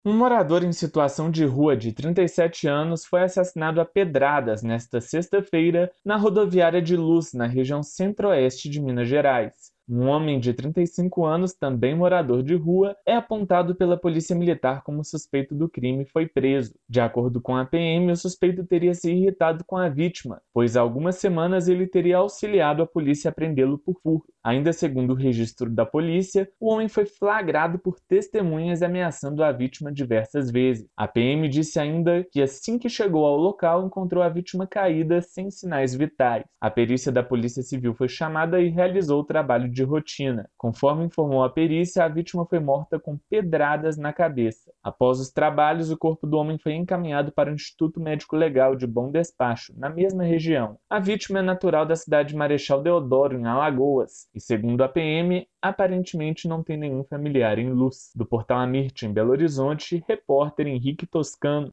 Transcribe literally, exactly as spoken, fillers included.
Um morador em situação de rua de trinta e sete anos foi assassinado a pedradas nesta sexta-feira na rodoviária de Luz, na região centro-oeste de Minas Gerais. Um homem de trinta e cinco anos, também morador de rua, é apontado pela Polícia Militar como suspeito do crime e foi preso. De acordo com a P M, o suspeito teria se irritado com a vítima, pois há algumas semanas ele teria auxiliado a polícia a prendê-lo por furto. Ainda segundo o registro da polícia, o homem foi flagrado por testemunhas ameaçando a vítima diversas vezes. A P M disse ainda que assim que chegou ao local encontrou a vítima caída sem sinais vitais. A perícia da Polícia Civil foi chamada e realizou o trabalho de rotina. Conforme informou a perícia, a vítima foi morta com pedradas na cabeça. Após os trabalhos, o corpo do homem foi encaminhado para o Instituto Médico Legal de Bom Despacho, na mesma região. A vítima é natural da cidade de Marechal Deodoro, em Alagoas, e segundo a P M, aparentemente não tem nenhum familiar em Luz. Do portal Amirte, em Belo Horizonte, repórter Henrique Toscano.